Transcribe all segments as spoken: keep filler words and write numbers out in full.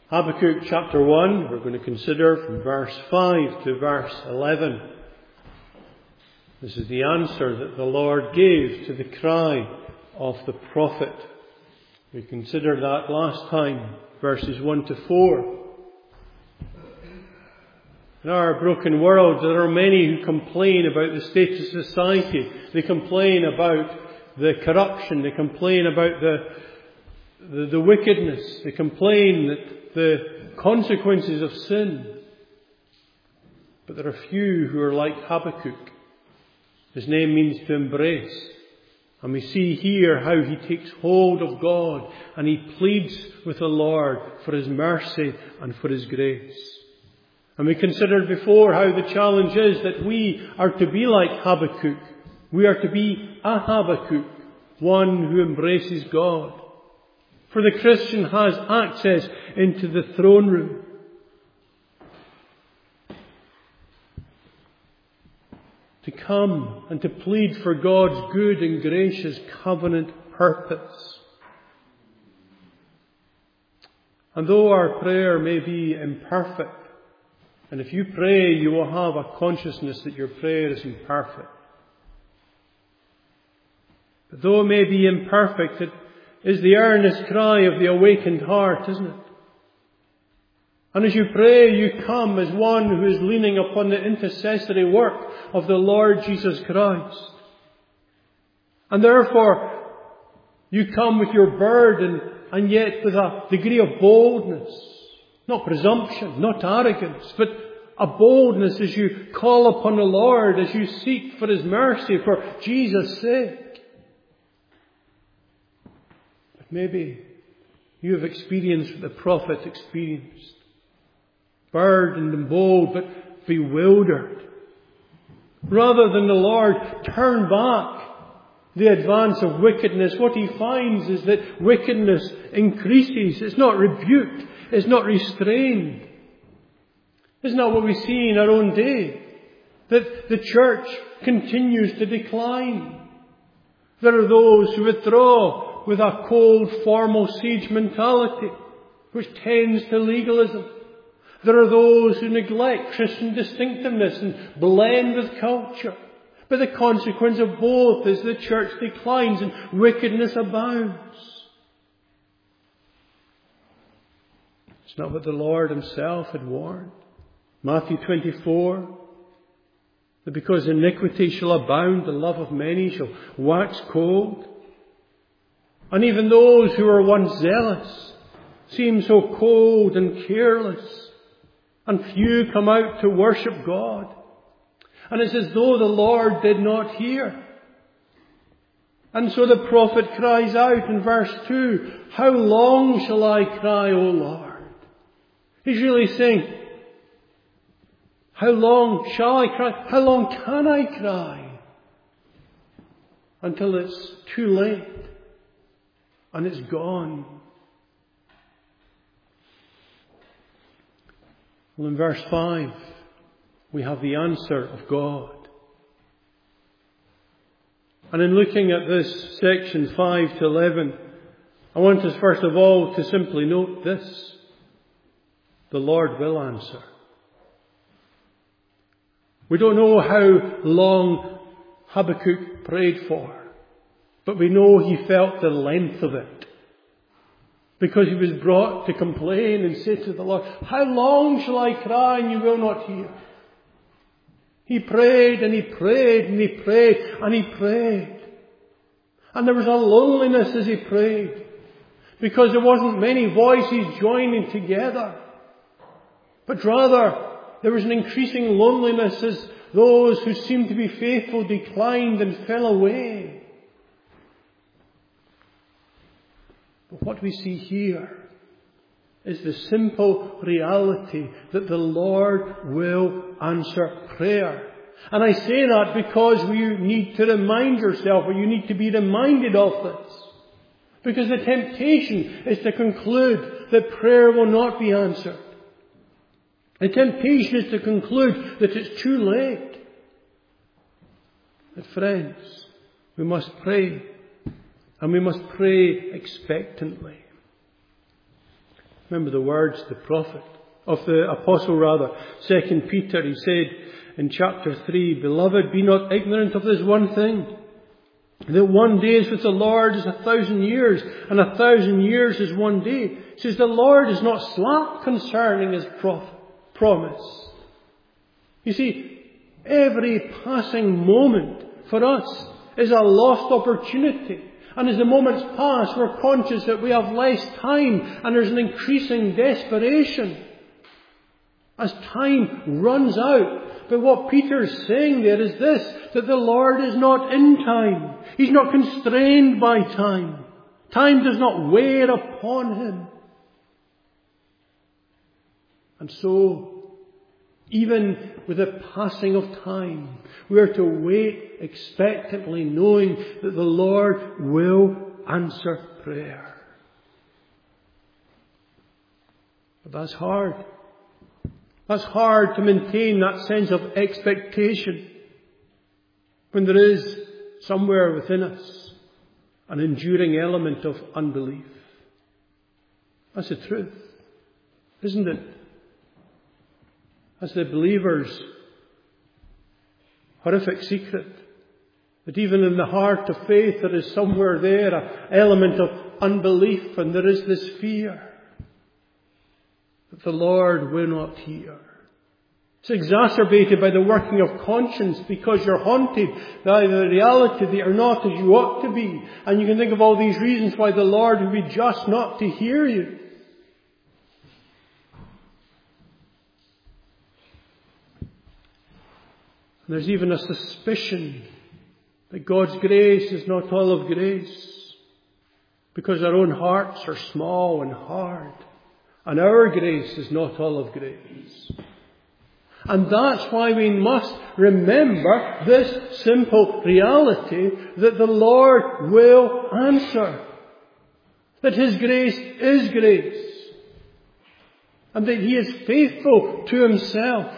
Habakkuk chapter one, we're going to consider from verse five to verse eleven. This is the answer that the Lord gave to the cry of the prophet. We considered that last time, verses one to four. In our broken world, there are many who complain about the state of society. They complain about the corruption. They complain about the, the, the wickedness. They complain that the consequences of sin. But there are few who are like Habakkuk. His name means to embrace. And we see here how he takes hold of God and he pleads with the Lord for His mercy and for His grace. And we considered before how the challenge is that we are to be like Habakkuk. We are to be a Habakkuk, one who embraces God. For the Christian has access into the throne room. To come and to plead for God's good and gracious covenant purpose. And though our prayer may be imperfect, and if you pray, you will have a consciousness that your prayer is imperfect. But though it may be imperfect, it is the earnest cry of the awakened heart, isn't it? And as you pray, you come as one who is leaning upon the intercessory work of the Lord Jesus Christ. And therefore, you come with your burden and yet with a degree of boldness. Not presumption, not arrogance, but a boldness as you call upon the Lord, as you seek for His mercy for Jesus' sake. But maybe you have experienced what the prophet experienced. Burdened and bold, but bewildered. Rather than the Lord turn back the advance of wickedness, what he finds is that wickedness increases. It's not rebuked. It's not restrained. Isn't that what we see in our own day? That the church continues to decline. There are those who withdraw with a cold, formal siege mentality, which tends to legalism. There are those who neglect Christian distinctiveness and blend with culture. But the consequence of both is the church declines and wickedness abounds. It's not what the Lord Himself had warned. Matthew twenty-four, that because iniquity shall abound, the love of many shall wax cold. And even those who were once zealous seem so cold and careless. And few come out to worship God. And it's as though the Lord did not hear. And so the prophet cries out in verse two, "How long shall I cry, O Lord?" He's really saying, how long shall I cry? How long can I cry? Until it's too late. And it's gone. Well, in verse five, we have the answer of God. And in looking at this section five to eleven, I want us first of all to simply note this. The Lord will answer. We don't know how long Habakkuk prayed for, but we know he felt the length of it. Because he was brought to complain and say to the Lord, "How long shall I cry and you will not hear?" He prayed and he prayed and he prayed and he prayed. And there was a loneliness as he prayed. Because there wasn't many voices joining together. But rather, there was an increasing loneliness as those who seemed to be faithful declined and fell away. But what we see here is the simple reality that the Lord will answer prayer. And I say that because we need to remind yourself, or you need to be reminded of this. Because the temptation is to conclude that prayer will not be answered. The temptation is to conclude that it's too late. But friends, we must pray. And we must pray expectantly. Remember the words of the prophet, of the apostle rather, Second Peter. He said in chapter three, "Beloved, be not ignorant of this one thing, that one day is with the Lord is a thousand years, and a thousand years is one day." He says the Lord is not slack concerning His prof- promise. You see, every passing moment for us is a lost opportunity. And as the moments pass, we're conscious that we have less time, and there's an increasing desperation as time runs out. But what Peter's saying there is this, that the Lord is not in time. He's not constrained by time. Time does not weigh upon Him. And so, even with the passing of time, we are to wait expectantly, knowing that the Lord will answer prayer. But that's hard. That's hard to maintain that sense of expectation when there is somewhere within us an enduring element of unbelief. That's the truth, isn't it? As the believer's horrific secret, that even in the heart of faith there is somewhere there an element of unbelief, and there is this fear that the Lord will not hear. It's exacerbated by the working of conscience, because you're haunted by the reality that you're not as you ought to be. And you can think of all these reasons why the Lord would be just not to hear you. And there's even a suspicion that God's grace is not all of grace, because our own hearts are small and hard, and our grace is not all of grace. And that's why we must remember this simple reality, that the Lord will answer, that His grace is grace, and that He is faithful to Himself.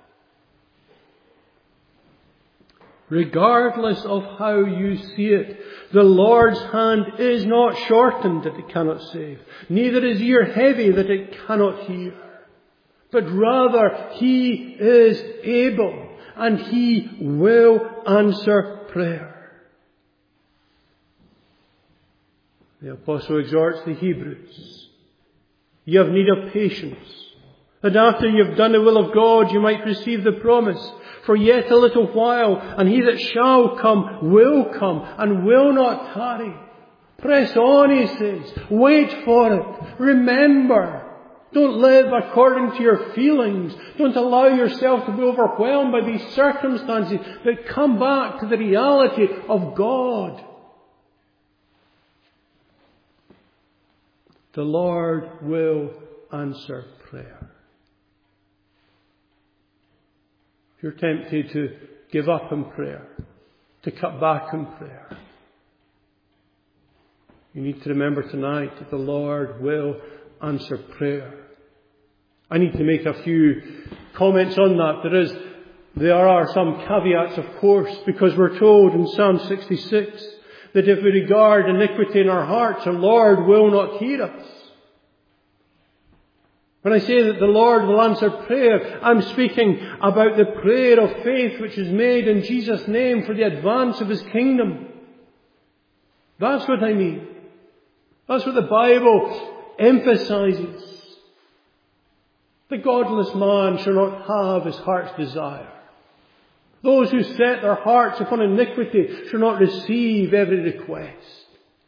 Regardless of how you see it, the Lord's hand is not shortened that it cannot save, neither is ear heavy that it cannot hear. But rather, He is able, and He will answer prayer. The Apostle exhorts the Hebrews, "You have need of patience, that after you have done the will of God, you might receive the promise. For yet a little while, and He that shall come will come, and will not tarry." Press on, he says. Wait for it. Remember. Don't live according to your feelings. Don't allow yourself to be overwhelmed by these circumstances, but come back to the reality of God. The Lord will answer prayer. If you're tempted to give up in prayer, to cut back in prayer, you need to remember tonight that the Lord will answer prayer. I need to make a few comments on that. There is, there are some caveats, of course, because we're told in Psalm sixty-six that if we regard iniquity in our hearts, the Lord will not hear us. When I say that the Lord will answer prayer, I'm speaking about the prayer of faith which is made in Jesus' name for the advance of His kingdom. That's what I mean. That's what the Bible emphasizes. The godless man shall not have his heart's desire. Those who set their hearts upon iniquity shall not receive every request.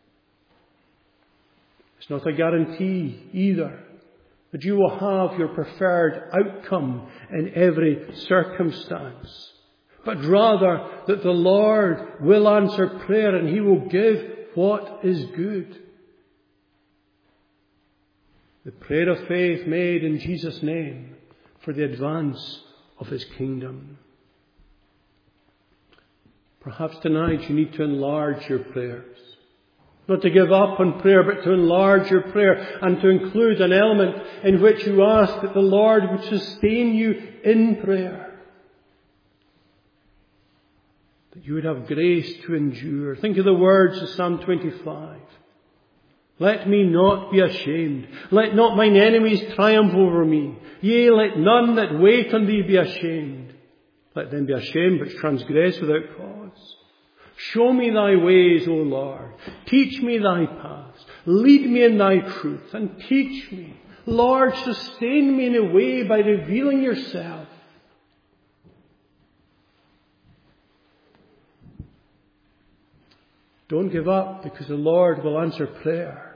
It's not a guarantee either that you will have your preferred outcome in every circumstance, but rather that the Lord will answer prayer and He will give what is good. The prayer of faith made in Jesus' name for the advance of His kingdom. Perhaps tonight you need to enlarge your prayers. Not to give up on prayer, but to enlarge your prayer and to include an element in which you ask that the Lord would sustain you in prayer. That you would have grace to endure. Think of the words of Psalm twenty-five. Let me not be ashamed. Let not mine enemies triumph over me. Yea, let none that wait on thee be ashamed. Let them be ashamed which transgress without cause. Show me thy ways, O Lord. Teach me thy paths. Lead me in thy truth and teach me. Lord, sustain me in a way by revealing yourself. Don't give up, because the Lord will answer prayer.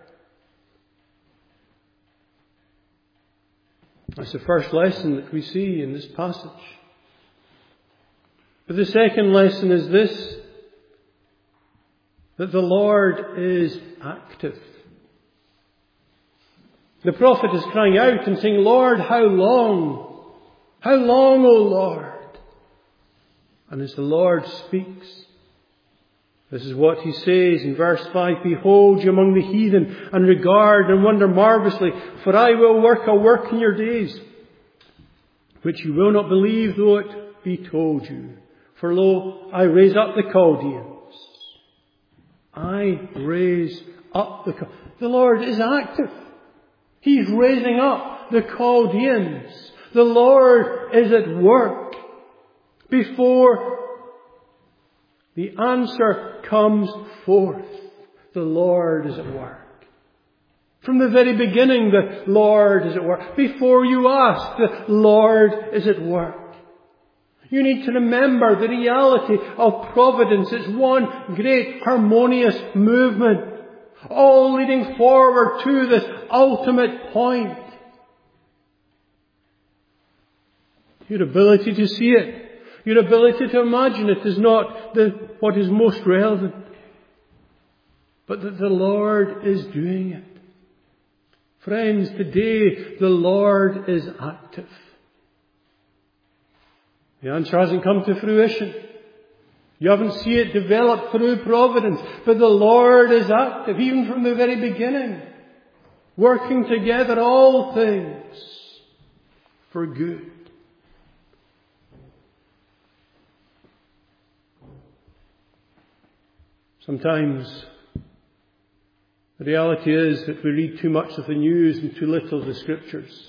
That's the first lesson that we see in this passage. But the second lesson is this, that the Lord is active. The prophet is crying out and saying, Lord, how long? How long, O Lord? And as the Lord speaks, this is what he says in verse five, Behold you among the heathen, and regard and wonder marvellously, for I will work a work in your days, which you will not believe, though it be told you. For lo, I raise up the Chaldeans. I raise up the Chaldeans. The Lord is active. He's raising up the Chaldeans. The Lord is at work. Before the answer comes forth, the Lord is at work. From the very beginning, the Lord is at work. Before you ask, the Lord is at work. You need to remember the reality of providence. It's one great harmonious movement, all leading forward to this ultimate point. Your ability to see it, your ability to imagine it is not the, what is most relevant, but that the Lord is doing it. Friends, today the Lord is active. The answer hasn't come to fruition. You haven't seen it develop through providence, but the Lord is active, even from the very beginning, working together all things for good. Sometimes the reality is that we read too much of the news and too little of the Scriptures.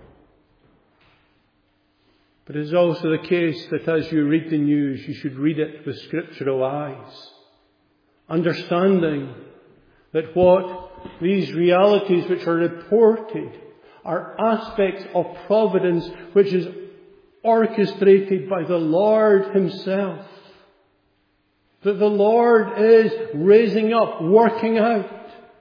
But it is also the case that as you read the news, you should read it with scriptural eyes, understanding that what these realities which are reported are aspects of providence which is orchestrated by the Lord Himself. That the Lord is raising up, working out.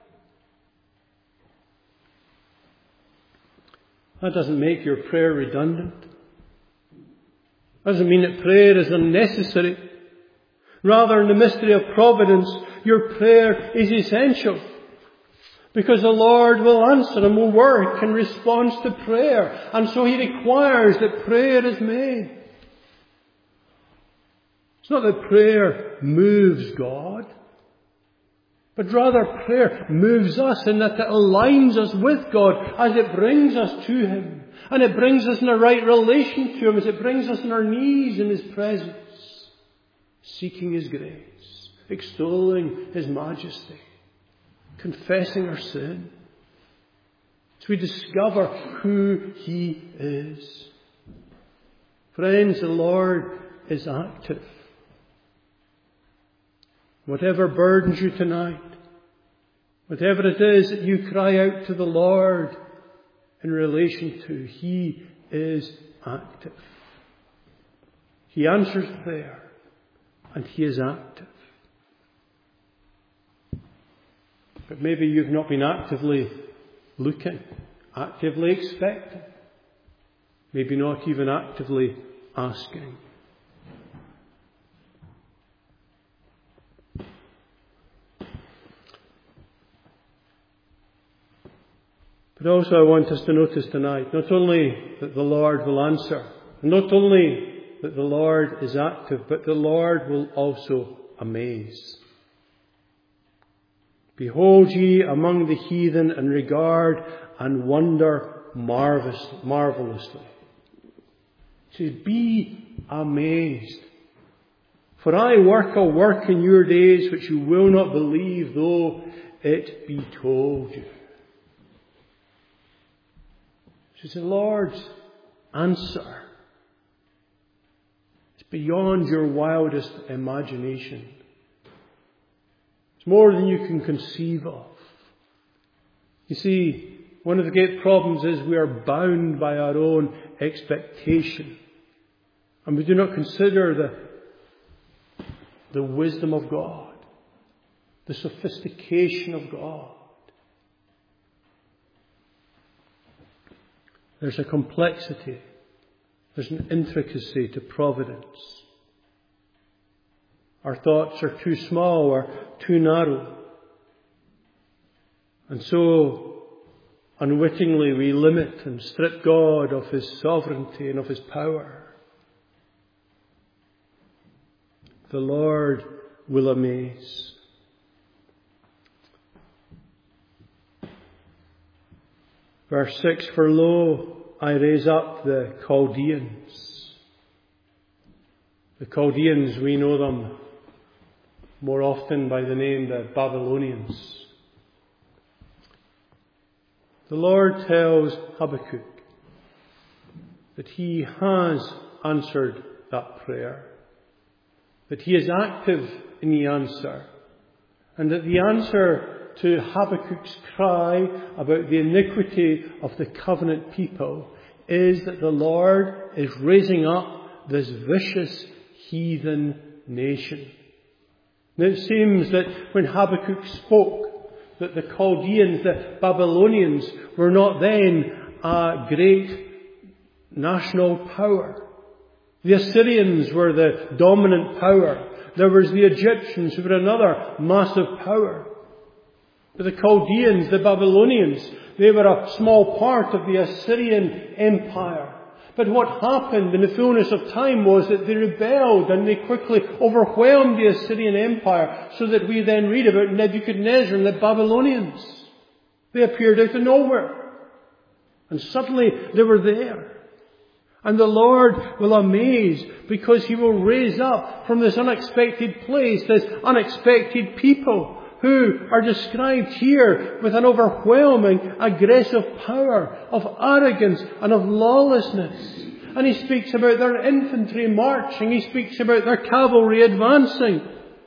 That doesn't make your prayer redundant. Doesn't mean that prayer is unnecessary. Rather, in the mystery of providence, your prayer is essential. Because the Lord will answer and will work in response to prayer. And so He requires that prayer is made. It's not that prayer moves God, but rather prayer moves us in that it aligns us with God as it brings us to Him. And it brings us in a right relation to Him as it brings us on our knees in His presence, seeking His grace, extolling His majesty, confessing our sin, as we discover who He is. Friends, the Lord is active. Whatever burdens you tonight, whatever it is that you cry out to the Lord in relation to, He is active. He answers prayer, and He is active. But maybe you've not been actively looking, actively expecting, maybe not even actively asking. But also I want us to notice tonight, not only that the Lord will answer, not only that the Lord is active, but the Lord will also amaze. Behold ye among the heathen, and regard and wonder marvellously. He says, be amazed. For I work a work in your days which you will not believe, though it be told you. It's the Lord's answer. It's beyond your wildest imagination. It's more than you can conceive of. You see, one of the great problems is we are bound by our own expectation. And we do not consider the, the wisdom of God, the sophistication of God. There's a complexity, there's an intricacy to providence. Our thoughts are too small or too narrow. And so, unwittingly, we limit and strip God of His sovereignty and of His power. The Lord will amaze. Verse six, for lo, I raise up the Chaldeans. The Chaldeans, we know them more often by the name the Babylonians. The Lord tells Habakkuk that He has answered that prayer, that He is active in the answer, and that the answer to Habakkuk's cry about the iniquity of the covenant people is that the Lord is raising up this vicious heathen nation. Now it seems that when Habakkuk spoke that the Chaldeans, the Babylonians, were not then a great national power. The Assyrians were the dominant power. There was the Egyptians who were another massive power. But the Chaldeans, the Babylonians, they were a small part of the Assyrian Empire. But what happened in the fullness of time was that they rebelled and they quickly overwhelmed the Assyrian Empire, so that we then read about Nebuchadnezzar and the Babylonians. They appeared out of nowhere. And suddenly they were there. And the Lord will amaze, because He will raise up from this unexpected place, this unexpected people, who are described here with an overwhelming, aggressive power of arrogance and of lawlessness. And He speaks about their infantry marching. He speaks about their cavalry advancing.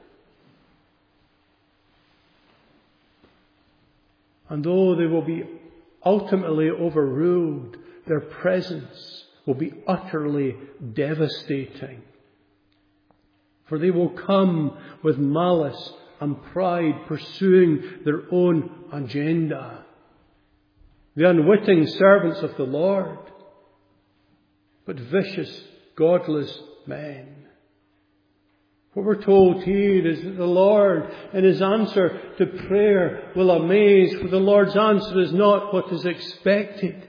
And though they will be ultimately overruled, their presence will be utterly devastating. For they will come with malice and pride, pursuing their own agenda. The unwitting servants of the Lord, but vicious, godless men. What we're told here is that the Lord, in His answer to prayer, will amaze, for the Lord's answer is not what is expected.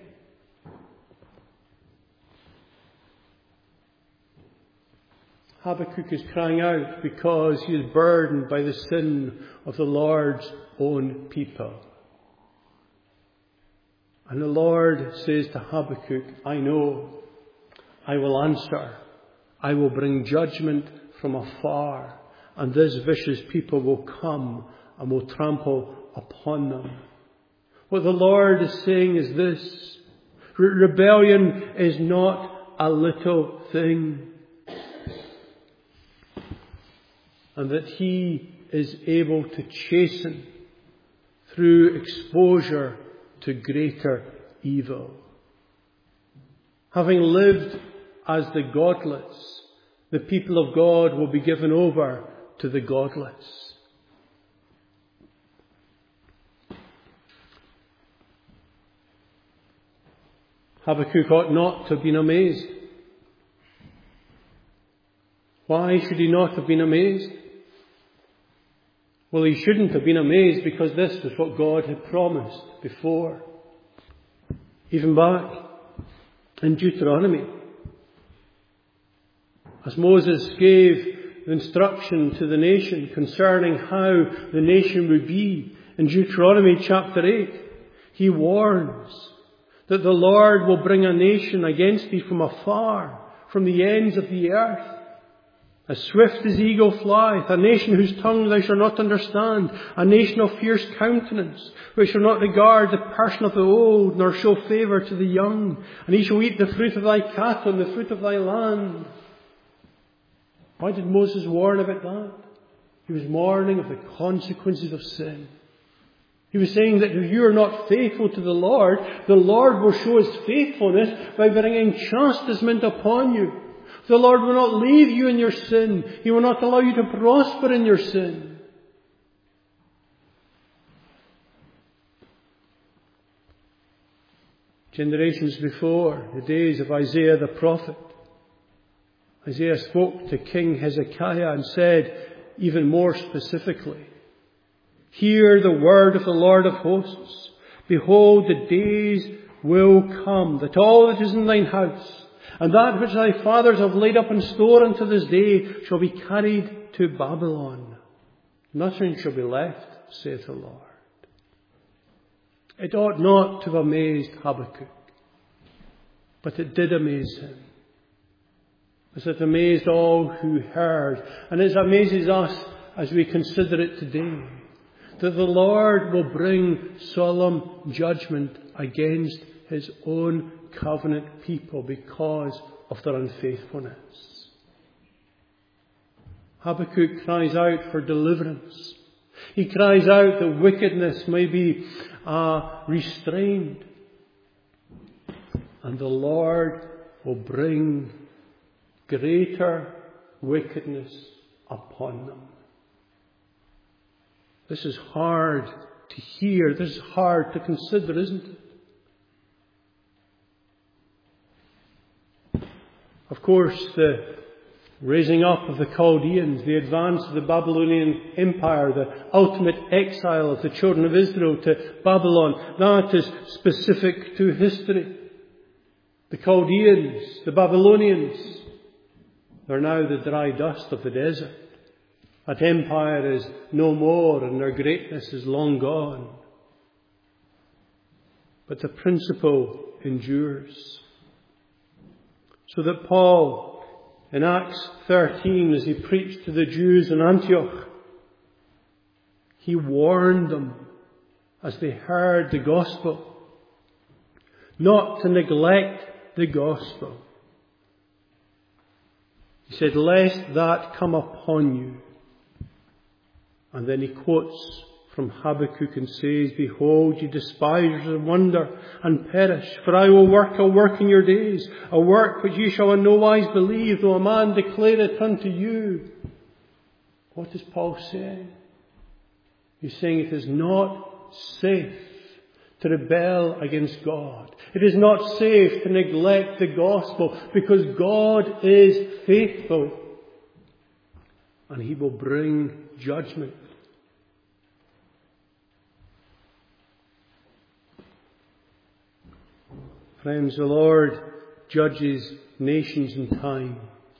Habakkuk is crying out because he is burdened by the sin of the Lord's own people. And the Lord says to Habakkuk, I know, I will answer. I will bring judgment from afar, and this vicious people will come and will trample upon them. What the Lord is saying is this: Re- rebellion is not a little thing. And that He is able to chasten through exposure to greater evil. Having lived as the godless, the people of God will be given over to the godless. Habakkuk ought not to have been amazed. Why should he not have been amazed? Well, he shouldn't have been amazed, because this was what God had promised before. Even back in Deuteronomy, as Moses gave the instruction to the nation concerning how the nation would be, in Deuteronomy chapter eight, he warns that the Lord will bring a nation against thee from afar, from the ends of the earth. As swift as the eagle flieth, a nation whose tongue thou shalt not understand, a nation of fierce countenance, which shall not regard the person of the old, nor show favour to the young. And he shall eat the fruit of thy cattle and the fruit of thy land. Why did Moses warn about that? He was warning of the consequences of sin. He was saying that if you are not faithful to the Lord, the Lord will show His faithfulness by bringing chastisement upon you. The Lord will not leave you in your sin. He will not allow you to prosper in your sin. Generations before, the days of Isaiah the prophet, Isaiah spoke to King Hezekiah and said, even more specifically, hear the word of the Lord of hosts. Behold, the days will come, that all that is in thine house, and that which thy fathers have laid up in store unto this day, shall be carried to Babylon. Nothing shall be left, saith the Lord. It ought not to have amazed Habakkuk, but it did amaze him. As it amazed all who heard, and it amazes us as we consider it today, that the Lord will bring solemn judgment against His own covenant people because of their unfaithfulness. Habakkuk cries out for deliverance. He cries out that wickedness may be uh, restrained, and the Lord will bring greater wickedness upon them. This is hard to hear. This is hard to consider, isn't it? Of course, the raising up of the Chaldeans, the advance of the Babylonian Empire, the ultimate exile of the children of Israel to Babylon, that is specific to history. The Chaldeans, the Babylonians, they're now the dry dust of the desert. That empire is no more and their greatness is long gone. But the principle endures. So that Paul, in Acts thirteen, as he preached to the Jews in Antioch, he warned them as they heard the gospel, not to neglect the gospel. He said, lest that come upon you. And then he quotes from Habakkuk and says, behold, ye despisers, and wonder and perish, for I will work a work in your days, a work which ye shall in no wise believe, though a man declare it unto you. What is Paul saying? He's saying it is not safe to rebel against God. It is not safe to neglect the gospel, because God is faithful and He will bring judgment. Friends, the Lord judges nations in time.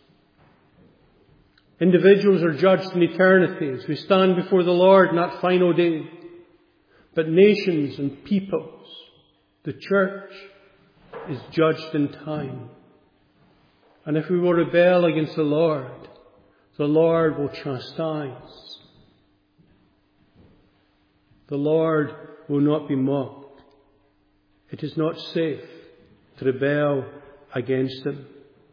Individuals are judged in eternity as we stand before the Lord in that final day. But nations and peoples, the church, is judged in time. And if we will rebel against the Lord, the Lord will chastise. The Lord will not be mocked. It is not safe to rebel against Him.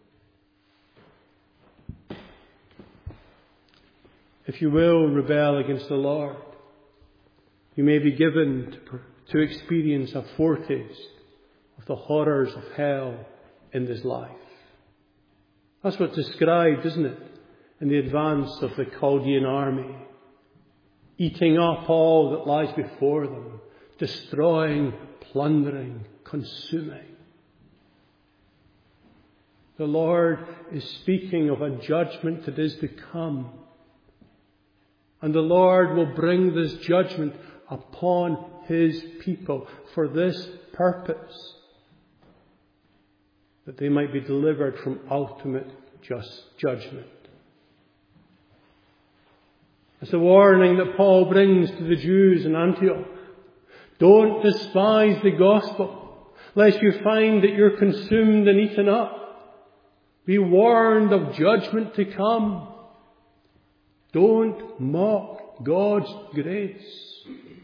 If you will rebel against the Lord, you may be given to, to experience a foretaste of the horrors of hell in this life. That's what's described, isn't it, in the advance of the Chaldean army, eating up all that lies before them, destroying, plundering, consuming. The Lord is speaking of a judgment that is to come. And the Lord will bring this judgment upon His people for this purpose, that they might be delivered from ultimate just judgment. It's a warning that Paul brings to the Jews in Antioch. Don't despise the gospel, lest you find that you're consumed and eaten up. Be warned of judgment to come. Don't mock God's grace.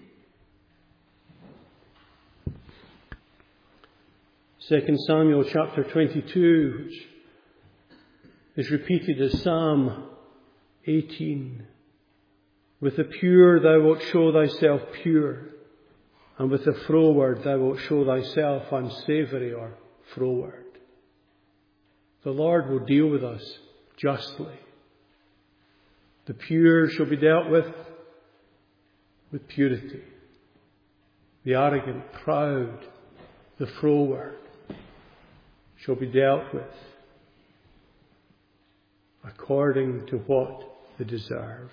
Second Samuel chapter twenty-two, which is repeated as Psalm eighteen. With the pure thou wilt show thyself pure, and with the froward thou wilt show thyself unsavoury or froward. The Lord will deal with us justly. The pure shall be dealt with with purity. The arrogant, proud, the froward shall be dealt with according to what they deserve.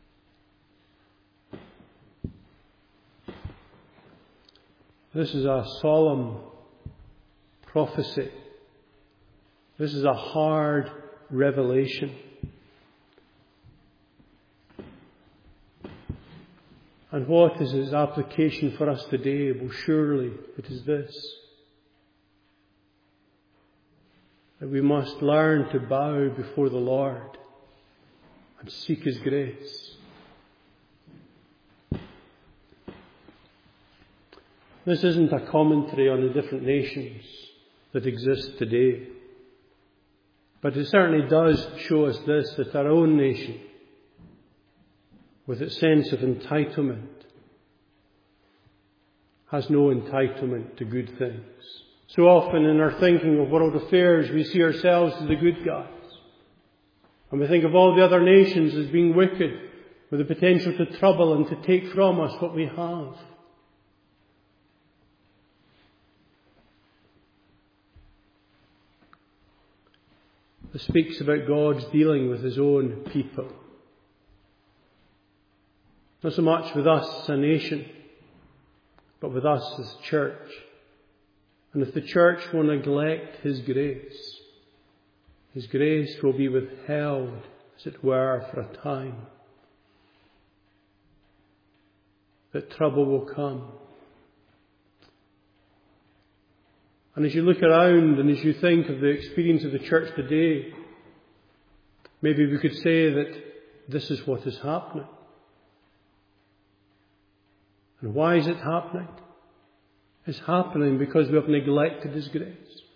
This is a solemn prophecy. This is a hard revelation. And what is its application for us today? Well, surely it is this: that we must learn to bow before the Lord and seek His grace. This isn't a commentary on the different nations that exist today. But it certainly does show us this, that our own nation, with its sense of entitlement, has no entitlement to good things. So often in our thinking of world affairs, we see ourselves as the good guys. And we think of all the other nations as being wicked, with the potential to trouble and to take from us what we have. This speaks about God's dealing with His own people. Not so much with us as a nation, but with us as a church. And if the church will neglect His grace, His grace will be withheld, as it were, for a time. That trouble will come. And as you look around and as you think of the experience of the church today, maybe we could say that this is what is happening. And why is it happening? It's happening because we have neglected His grace.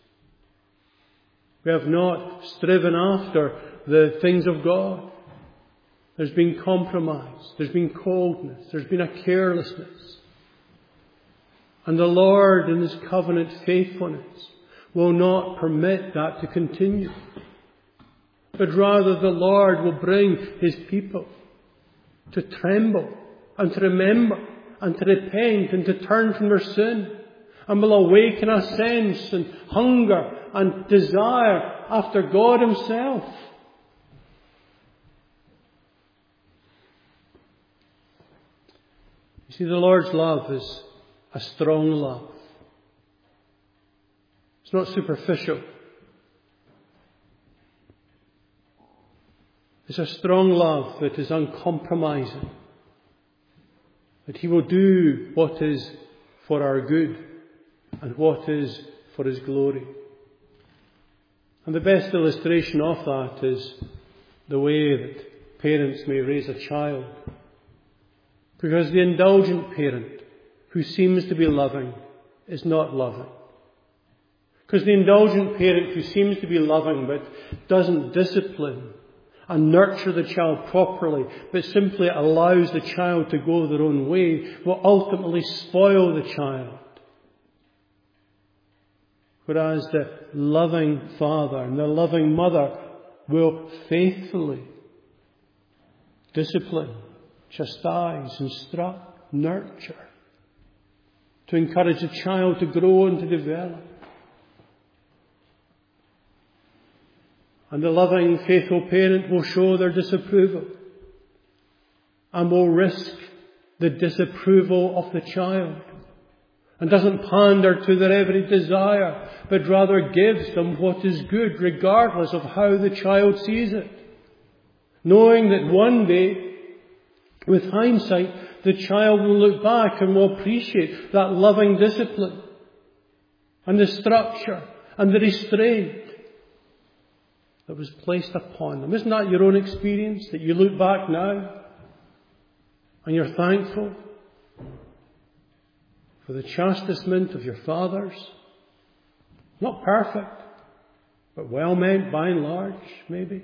We have not striven after the things of God. There's been compromise. There's been coldness. There's been a carelessness. And the Lord, in His covenant faithfulness, will not permit that to continue. But rather the Lord will bring His people to tremble and to remember and to repent and to turn from their sin, and will awaken a sense and hunger and desire after God Himself. You see, the Lord's love is a strong love. It's not superficial. It's a strong love that is uncompromising. That He will do what is for our good and what is for His glory. And the best illustration of that is the way that parents may raise a child. Because the indulgent parent who seems to be loving is not loving. Because the indulgent parent who seems to be loving but doesn't discipline and nurture the child properly, but simply allows the child to go their own way, will ultimately spoil the child. Whereas the loving father and the loving mother will faithfully discipline, chastise, instruct, nurture, to encourage the child to grow and to develop. And the loving, faithful parent will show their disapproval and will risk the disapproval of the child, and doesn't pander to their every desire, but rather gives them what is good, regardless of how the child sees it, knowing that one day, with hindsight, the child will look back and will appreciate that loving discipline and the structure and the restraint that was placed upon them. Isn't that your own experience, that you look back now and you're thankful for the chastisement of your fathers? Not perfect, but well meant by and large, maybe.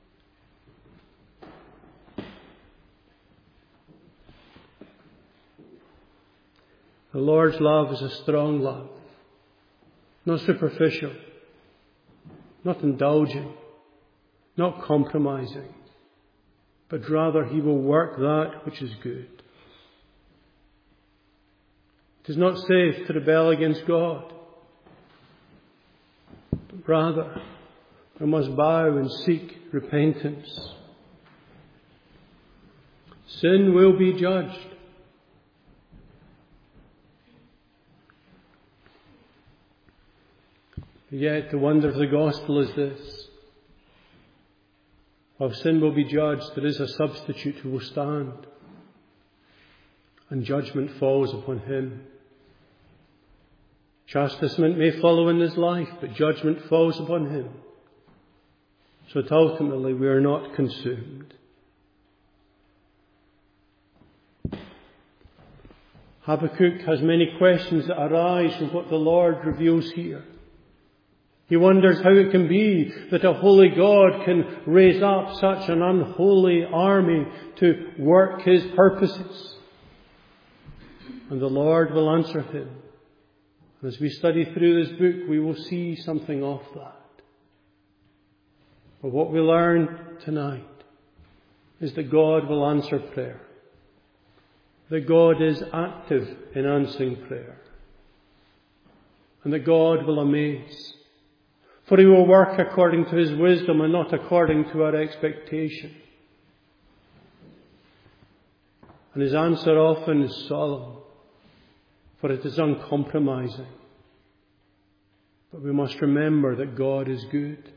The Lord's love is a strong love, not superficial, not indulging, not compromising, but rather He will work that which is good. It is not safe to rebel against God, but rather we must bow and seek repentance. Sin will be judged. Yet the wonder of the gospel is this: while sin will be judged, there is a substitute who will stand, and judgment falls upon him. Chastisement may follow in his life, but judgment falls upon him, so that ultimately we are not consumed. Habakkuk has many questions that arise from what the Lord reveals here. He wonders how it can be that a holy God can raise up such an unholy army to work His purposes. And the Lord will answer him. As we study through this book, we will see something of that. But what we learn tonight is that God will answer prayer. That God is active in answering prayer. And that God will amaze. For He will work according to His wisdom and not according to our expectation. And His answer often is solemn, for it is uncompromising. But we must remember that God is good.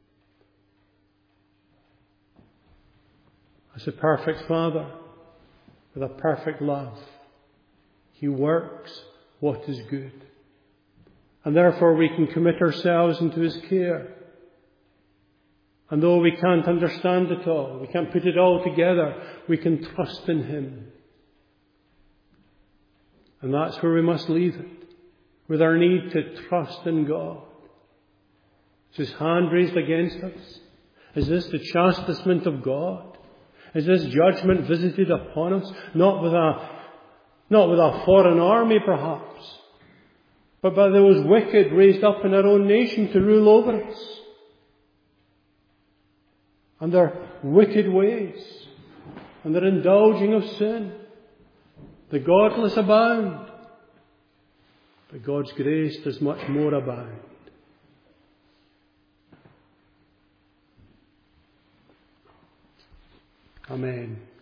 As a perfect Father, with a perfect love, He works what is good. And therefore we can commit ourselves into His care. And though we can't understand it all, we can't put it all together, we can trust in Him. And that's where we must leave it, with our need to trust in God. Is His hand raised against us? Is this the chastisement of God? Is this judgment visited upon us? Not with a, not with a foreign army perhaps, but by those wicked raised up in our own nation to rule over us. And their wicked ways, and their indulging of sin. The godless abound, but God's grace does much more abound. Amen.